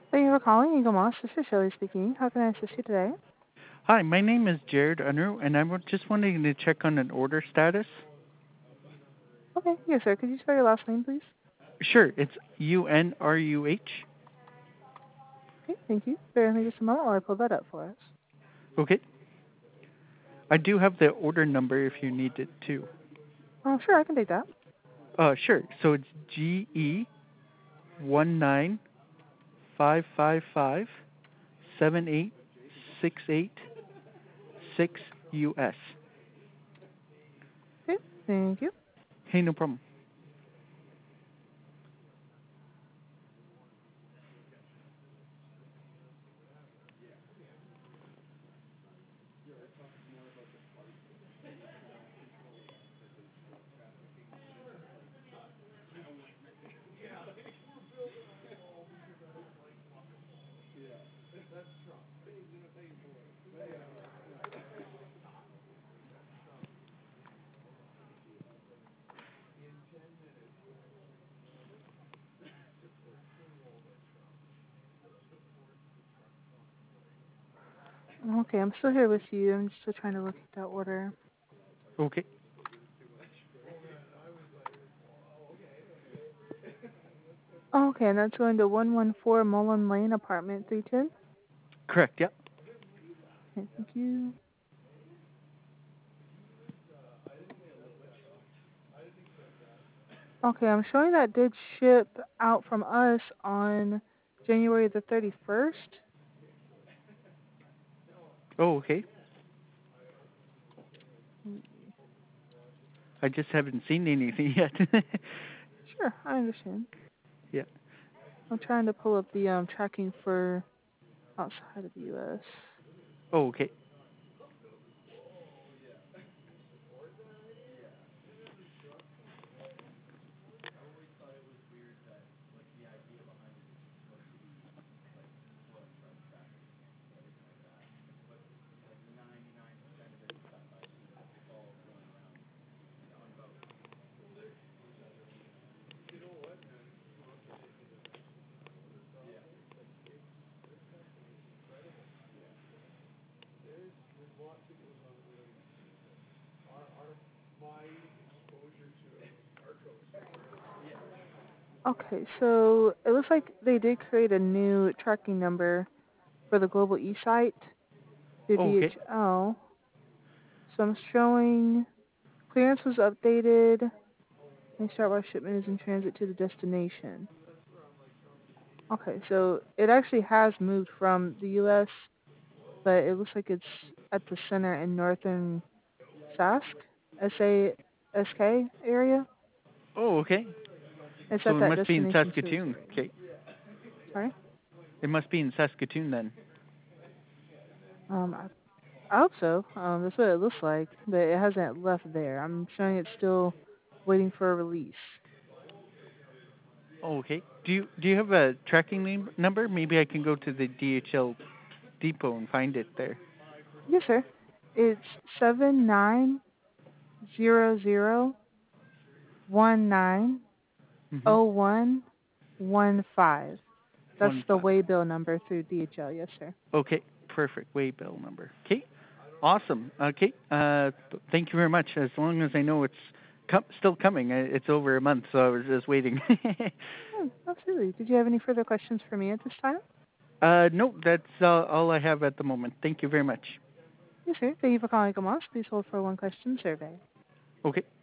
Thank you for calling Eagle Moss. This is Shelley speaking. How can I assist you today? Hi, my name is Jared Unruh, and I'm just wanting to check on an order status. Okay, yes, sir. Could you spell your last name, please? Sure, it's UNRUH. Okay, thank you. Bear with me just a moment while I pull that up for us. Okay. I do have the order number if you need it too. Sure, I can take that. Sure. So it's GE195557868 6 US. Okay, thank you. Hey, no problem. Okay, I'm still here with you. I'm still trying to look at that order. Okay. Okay, and that's going to 114 Mullen Lane, apartment 310. Correct. Yep. Okay, thank you. Okay, I'm showing that did ship out from us on January the 31st. Oh, okay. I just haven't seen anything yet. Sure, I understand. Yeah. I'm trying to pull up the tracking for outside of the U.S. Oh, okay. Okay, so it looks like they did create a new tracking number for the Global E-site through Oh, okay. DHL. So I'm showing clearance was updated. May start while shipment is in transit to the destination. Okay, so it actually has moved from the U.S., but it looks like it's at the center in northern Sask, S-A-S-K area. Oh, okay. It's So at it that must be in destination Saskatoon. territory. Okay. Sorry? It must be in Saskatoon then. I hope so. That's what it looks like, but it hasn't left there. I'm showing it's still waiting for a release. Oh, okay. Do you have a tracking number? Maybe I can go to the DHL depot and find it there. Yes, sir. It's 7900190115. Mhm. That's One the five. waybill number through DHL. Yes, sir. Okay. Perfect. Way bill number. Okay. Awesome. Okay. Thank you very much. As long as I know it's still coming. It's over a month, so I was just waiting. Absolutely. Did you have any further questions for me at this time? No, that's all I have at the moment. Thank you very much. Yes, sir. Thank you for calling Amos. Please hold for one question survey. Okay.